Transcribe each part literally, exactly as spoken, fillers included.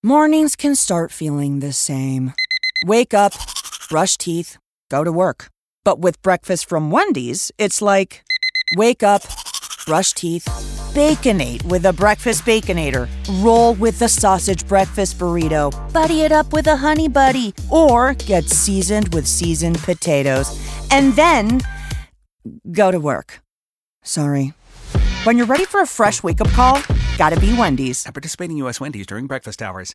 Mornings can start feeling the same. Wake up, brush teeth, go to work. But with breakfast from Wendy's, it's like, wake up, brush teeth, Baconate with a breakfast Baconator. Roll with the sausage breakfast burrito. Buddy it up with a Honey Buddy. Or get seasoned with seasoned potatoes. And then, go to work. Sorry. When you're ready for a fresh wake-up call, gotta be Wendy's. At participating U S Wendy's during breakfast hours.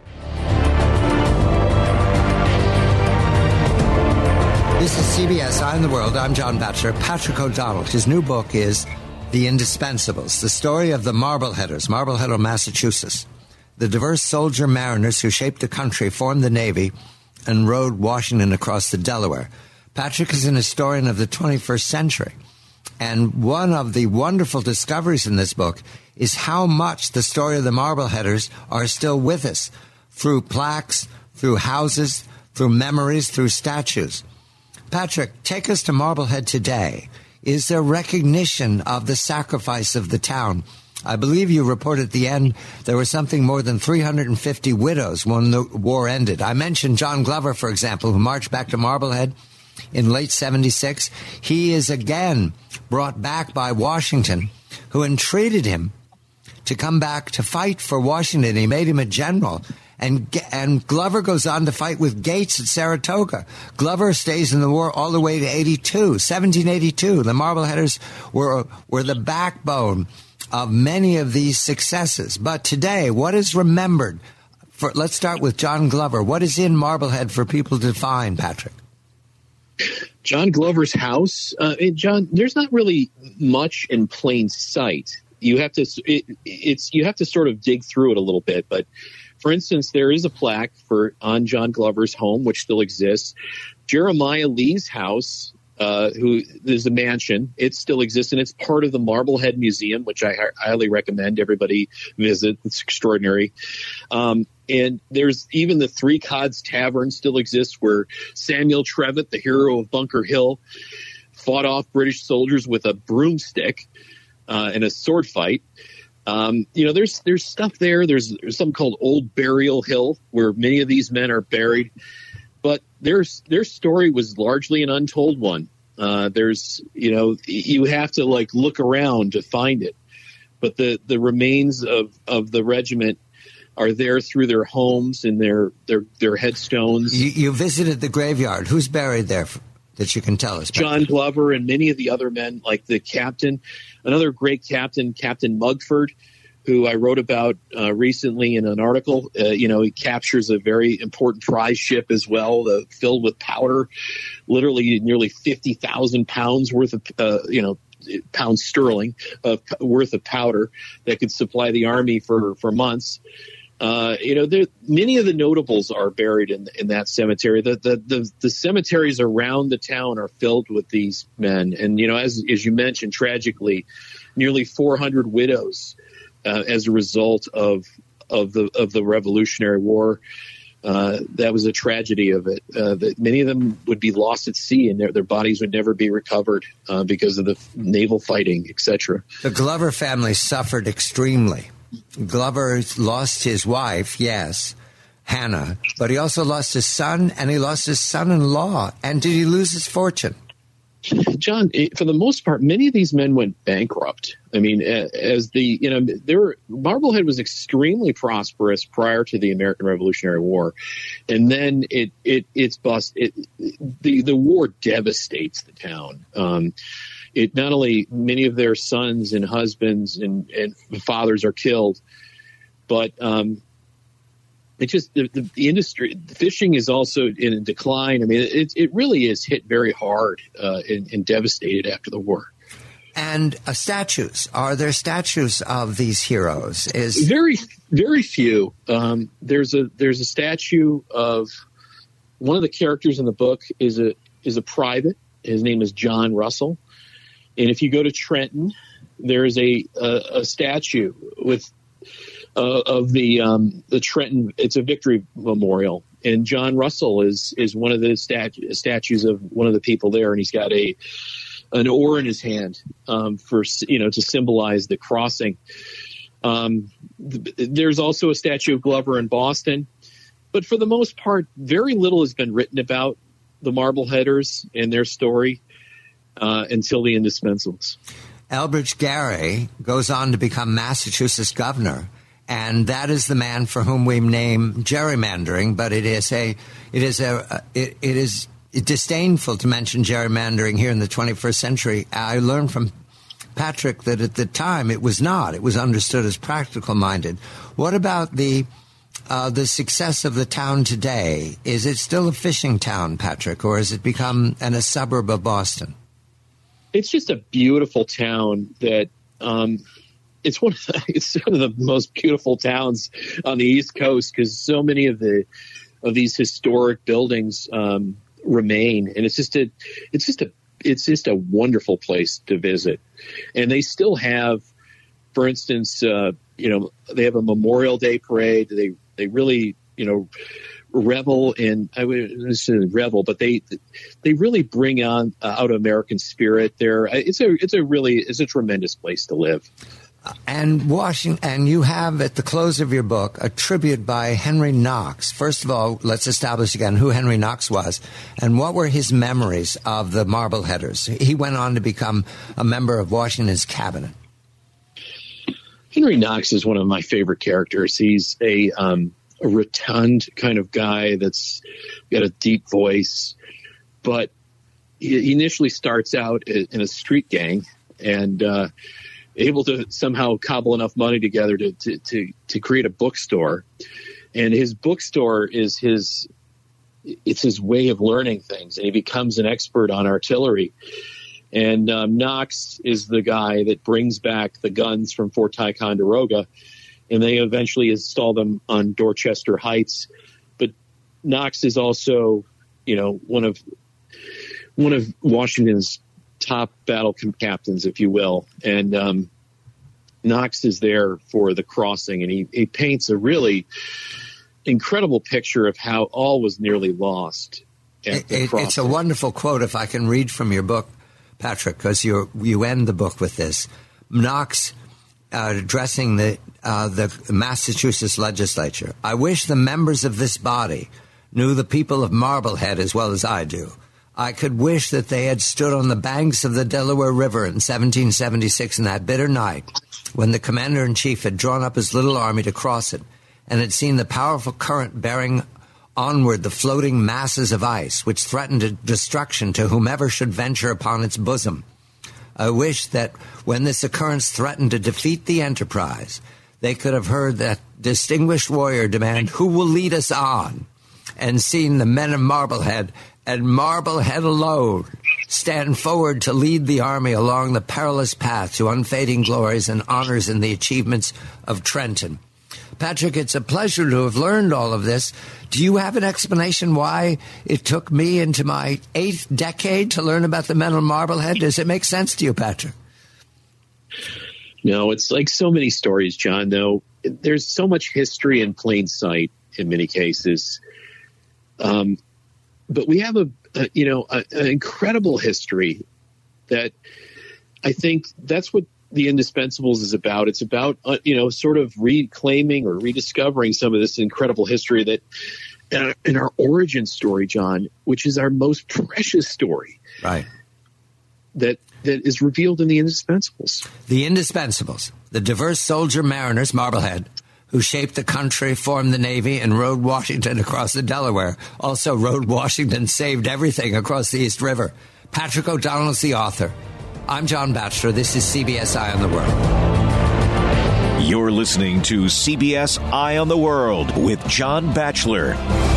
This is C B S Eye on the World. I'm John Batchelor. Patrick O'Donnell. His new book is The Indispensables, the story of the Marbleheaders, Marblehead, Massachusetts. The diverse soldier mariners who shaped the country, formed the Navy, and rowed Washington across the Delaware. Patrick is an historian of the twenty-first century. And one of the wonderful discoveries in this book is how much the story of the Marbleheaders are still with us through plaques, through houses, through memories, through statues. Patrick, take us to Marblehead today. Is there recognition of the sacrifice of the town? I believe you report at the end there were something more than three hundred fifty widows when the war ended. I mentioned John Glover, for example, who marched back to Marblehead in late seventy-six. He is again brought back by Washington, who entreated him to come back to fight for Washington. He made him a general. And and Glover goes on to fight with Gates at Saratoga. Glover stays in the war all the way to eighty-two, seventeen eighty-two. The Marbleheaders were were the backbone of many of these successes. But today, what is remembered? For, let's start with John Glover. What is in Marblehead for people to find, Patrick? John Glover's house. Uh, John, there's not really much in plain sight. You have to it, it's you have to sort of dig through it a little bit, but. For instance, there is a plaque for on John Glover's home, which still exists. Jeremiah Lee's house, uh, who is a mansion, it still exists, and it's part of the Marblehead Museum, which I highly recommend everybody visit. It's extraordinary. Um, and there's even the Three Cods Tavern still exists, where Samuel Trevitt, the hero of Bunker Hill, fought off British soldiers with a broomstick uh, in a sword fight. Um, you know, there's there's stuff there. There's, there's something called Old Burial Hill, where many of these men are buried. But their their story was largely an untold one. Uh, there's, you know, you have to like look around to find it. But the, the remains of, of the regiment are there through their homes and their their their headstones. You, you visited the graveyard. Who's buried there that you can tell us? John Glover and many of the other men, like the captain. Another great captain, Captain Mugford, who I wrote about uh, recently in an article. Uh, you know, he captures a very important prize ship as well, uh, filled with powder, literally nearly fifty thousand pounds worth of, uh, you know, pounds sterling of worth of powder that could supply the army for, for months. Uh, you know, there, many of the notables are buried in in that cemetery. The, the the the cemeteries around the town are filled with these men, and you know, as as you mentioned, tragically, nearly four hundred widows uh, as a result of of the of the Revolutionary War. Uh, that was a tragedy of it. Uh, that many of them would be lost at sea, and their their bodies would never be recovered uh, because of the naval fighting, et cetera. The Glover family suffered extremely. Glover lost his wife, yes, Hannah, but he also lost his son, and he lost his son-in-law. And did he lose his fortune? John, for the most part, many of these men went bankrupt. I mean, as the, you know, there were, Marblehead was extremely prosperous prior to the American Revolutionary War. And then it, it, it's bust. It, the, the war devastates the town. Um, It not only many of their sons and husbands and, and fathers are killed, but um, it just the, the, the industry, the fishing is also in a decline. I mean, it it really is hit very hard uh, and, and devastated after the war. And uh, statues, are there statues of these heroes? Is very very few. Um, there's a there's a statue of one of the characters in the book is a is a private. His name is John Russell. And if you go to Trenton, there is a a, a statue with uh, of the um, the Trenton. It's a victory memorial, and John Russell is is one of the statu- statues of one of the people there, and he's got a an oar in his hand um, for you know to symbolize the crossing. Um, th- there's also a statue of Glover in Boston. But for the most part, very little has been written about the Marbleheaders and their story uh, until the Indispensables. Elbridge Gerry goes on to become Massachusetts governor, and that is the man for whom we name gerrymandering. But it is a, it is a, it, it is disdainful to mention gerrymandering here in the twenty-first century. I learned from Patrick that at the time it was not. It was understood as practical minded. What about the uh, the success of the town today? Is it still a fishing town, Patrick, or has it become an, a suburb of Boston? It's just a beautiful town that um, it's one of the, it's one of the most beautiful towns on the East Coast because so many of the of these historic buildings um, remain, and it's just a it's just a it's just a wonderful place to visit. And they still have, for instance, uh, you know, they have a Memorial Day parade. They they really you know. revel in I would say revel, but they they really bring on uh, out American spirit there. It's a it's a really it's a tremendous place to live. And Washington, and you have at the close of your book a tribute by Henry Knox. First of all, let's establish again who Henry Knox was and what were his memories of the Marbleheaders. He went on to become a member of Washington's cabinet. Henry Knox is one of my favorite characters. He's a um, a rotund kind of guy that's got a deep voice, but he initially starts out in a street gang and uh, able to somehow cobble enough money together to, to, to, to create a bookstore. And his bookstore is his, it's his way of learning things. And he becomes an expert on artillery. And um, Knox is the guy that brings back the guns from Fort Ticonderoga, and they eventually install them on Dorchester Heights. But Knox is also, you know, one of one of Washington's top battle captains, if you will. And um, Knox is there for the crossing, and he, he paints a really incredible picture of how all was nearly lost at the it, crossing. It's a wonderful quote, if I can read from your book, Patrick, because you you end the book with this. Knox uh, addressing the uh, the Massachusetts legislature. I wish the members of this body knew the people of Marblehead as well as I do. I could wish that they had stood on the banks of the Delaware River in seventeen seventy-six in that bitter night when the commander-in-chief had drawn up his little army to cross it and had seen the powerful current bearing onward the floating masses of ice which threatened destruction to whomever should venture upon its bosom. I wish that when this occurrence threatened to defeat the enterprise, they could have heard that distinguished warrior demand, "Who will lead us on?" and seen the men of Marblehead and Marblehead alone stand forward to lead the army along the perilous path to unfading glories and honors in the achievements of Trenton. Patrick, it's a pleasure to have learned all of this. Do you have an explanation why it took me into my eighth decade to learn about the men of Marblehead? Does it make sense to you, Patrick? No, it's like so many stories, John, though. There's so much history in plain sight in many cases. Um, but we have a, a you know, a, an incredible history that I think that's what The Indispensables is about. It's about, uh, you know, sort of reclaiming or rediscovering some of this incredible history that in our, in our origin story, John, which is our most precious story. Right. That that is revealed in The Indispensables. The Indispensables, the diverse soldier mariners, Marblehead, who shaped the country, formed the Navy, and rode Washington across the Delaware. Also rode Washington, saved everything across the East River. Patrick O'Donnell is the author. I'm John Batchelor. This is C B S Eye on the World. You're listening to C B S Eye on the World with John Batchelor.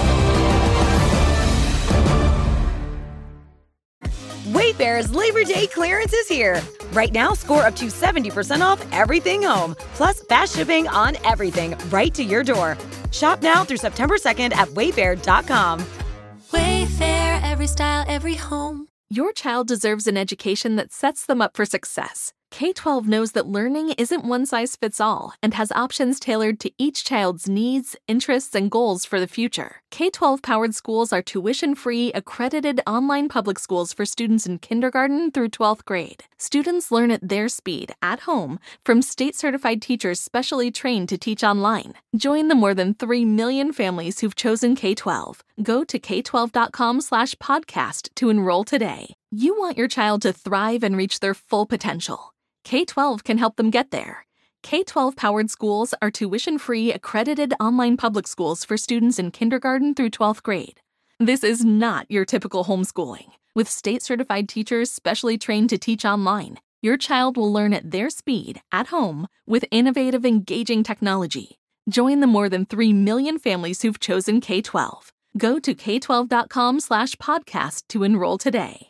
Wayfair's Labor Day clearance is here. Right now, score up to seventy percent off everything home, plus fast shipping on everything right to your door. Shop now through September second at wayfair dot com. Wayfair, every style, every home. Your child deserves an education that sets them up for success. K twelve knows that learning isn't one size fits all and has options tailored to each child's needs, interests, and goals for the future. K twelve powered schools are tuition-free, accredited online public schools for students in kindergarten through twelfth grade. Students learn at their speed, at home, from state-certified teachers specially trained to teach online. Join the more than three million families who've chosen K twelve. Go to k twelve dot com slash podcast to enroll today. You want your child to thrive and reach their full potential. K twelve can help them get there. K twelve powered schools are tuition-free, accredited online public schools for students in kindergarten through twelfth grade. This is not your typical homeschooling. With state-certified teachers specially trained to teach online, your child will learn at their speed, at home, with innovative, engaging technology. Join the more than three million families who've chosen K twelve. Go to k twelve dot com slash podcast to enroll today.